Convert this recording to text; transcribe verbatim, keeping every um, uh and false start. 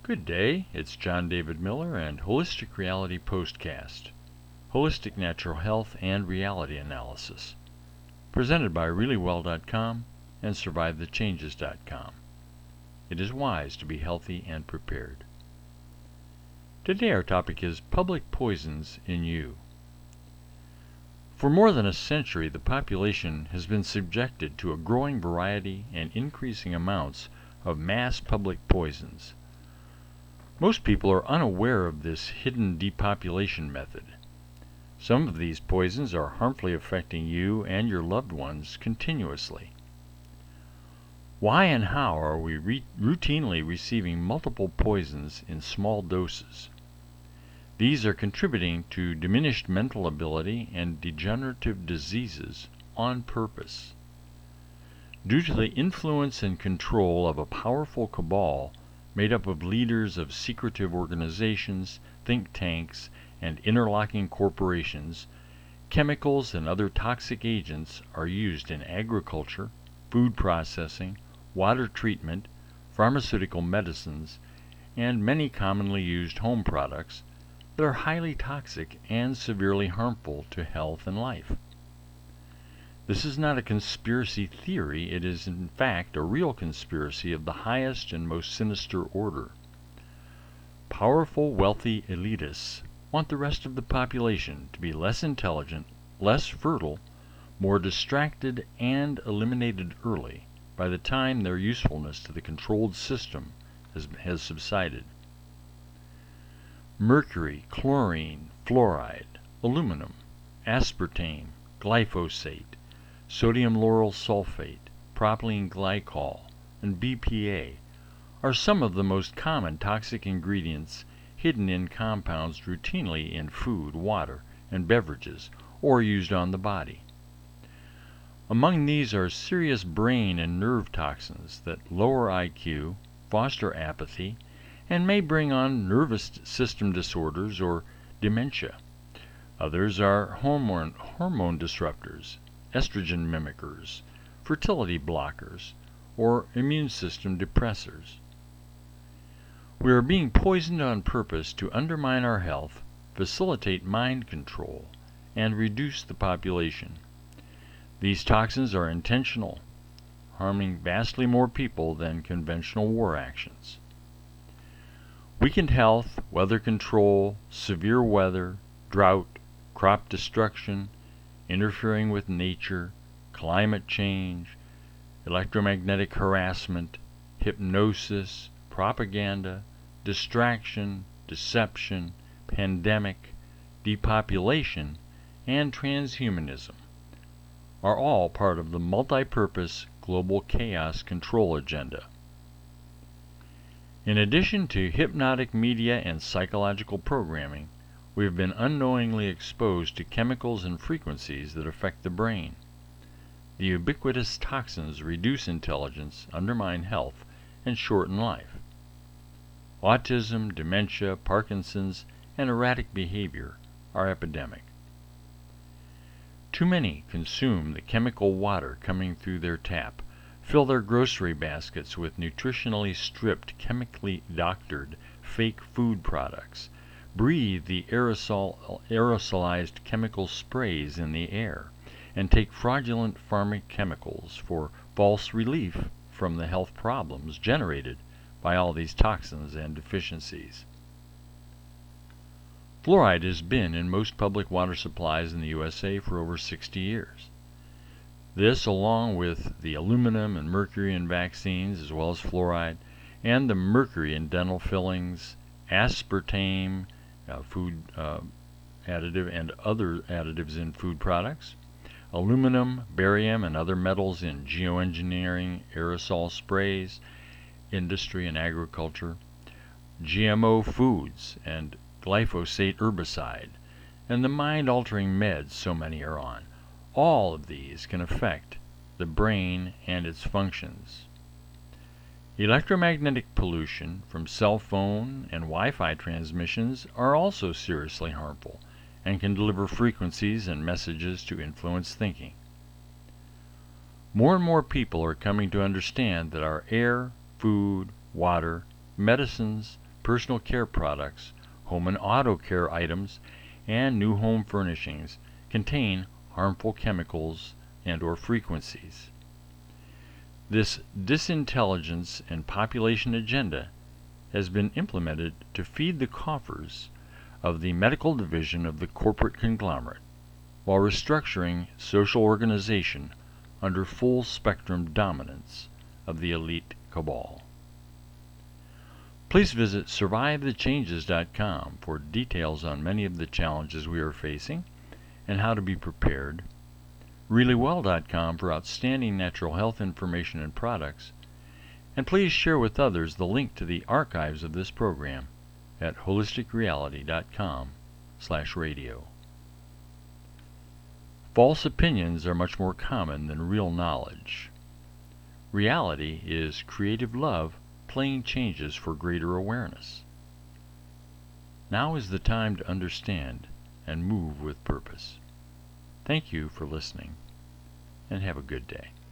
Good day, it's John David Miller and Holistic Reality Postcast, Holistic Natural Health and Reality Analysis, presented by really well dot com and survive the changes dot com. It is wise to be healthy and prepared. Today our topic is public poisons in you. For more than a century, the population has been subjected to a growing variety and increasing amounts of mass public poisons. Most people are unaware of this hidden depopulation method. Some of these poisons are harmfully affecting you and your loved ones continuously. Why and how are we re- routinely receiving multiple poisons in small doses? These are contributing to diminished mental ability and degenerative diseases on purpose. Due to the influence and control of a powerful cabal made up of leaders of secretive organizations, think tanks, and interlocking corporations, chemicals and other toxic agents are used in agriculture, food processing, water treatment, pharmaceutical medicines, and many commonly used home products that are highly toxic and severely harmful to health and life. This is not a conspiracy theory, it is in fact a real conspiracy of the highest and most sinister order. Powerful, wealthy elitists want the rest of the population to be less intelligent, less fertile, more distracted, and eliminated early by the time their usefulness to the controlled system has, has subsided. Mercury, chlorine, fluoride, aluminum, aspartame, glyphosate, sodium lauryl sulfate, propylene glycol, and B P A are some of the most common toxic ingredients hidden in compounds routinely in food, water, and beverages, or used on the body. Among these are serious brain and nerve toxins that lower I Q, foster apathy, and may bring on nervous system disorders or dementia. Others are hormone, hormone disruptors, estrogen mimickers, fertility blockers, or immune system depressors. We are being poisoned on purpose to undermine our health, facilitate mind control, and reduce the population. These toxins are intentional, harming vastly more people than conventional war actions. Weakened health, weather control, severe weather, drought, crop destruction, interfering with nature, climate change, electromagnetic harassment, hypnosis, propaganda, distraction, deception, pandemic, depopulation, and transhumanism are all part of the multi-purpose global chaos control agenda. In addition to hypnotic media and psychological programming, we have been unknowingly exposed to chemicals and frequencies that affect the brain. The ubiquitous toxins reduce intelligence, undermine health, and shorten life. Autism, dementia, Parkinson's, and erratic behavior are epidemic. Too many consume the chemical water coming through their tap, fill their grocery baskets with nutritionally stripped, chemically doctored, fake food products, breathe the aerosol, aerosolized chemical sprays in the air, and take fraudulent pharmaceuticals for false relief from the health problems generated by all these toxins and deficiencies. Fluoride has been in most public water supplies in the U S A for over sixty years. This, along with the aluminum and mercury in vaccines, as well as fluoride, and the mercury in dental fillings, aspartame, uh, food uh, additive, and other additives in food products, aluminum, barium, and other metals in geoengineering, aerosol sprays, industry and agriculture, G M O foods, and glyphosate herbicide, and the mind-altering meds so many are on. All of these can affect the brain and its functions. Electromagnetic pollution from cell phone and Wi-Fi transmissions are also seriously harmful and can deliver frequencies and messages to influence thinking. More and more people are coming to understand that our air, food, water, medicines, personal care products, home and auto care items, and new home furnishings contain harmful chemicals and or frequencies. This disintelligence and population agenda has been implemented to feed the coffers of the medical division of the corporate conglomerate, while restructuring social organization under full spectrum dominance of the elite cabal. Please visit survive the changes dot com for details on many of the challenges we are facing and how to be prepared, really well dot com for outstanding natural health information and products, and please share with others the link to the archives of this program at holistic reality dot com slash radio. False opinions are much more common than real knowledge. Reality is creative love playing changes for greater awareness. Now is the time to understand and move with purpose. Thank you for listening, and have a good day.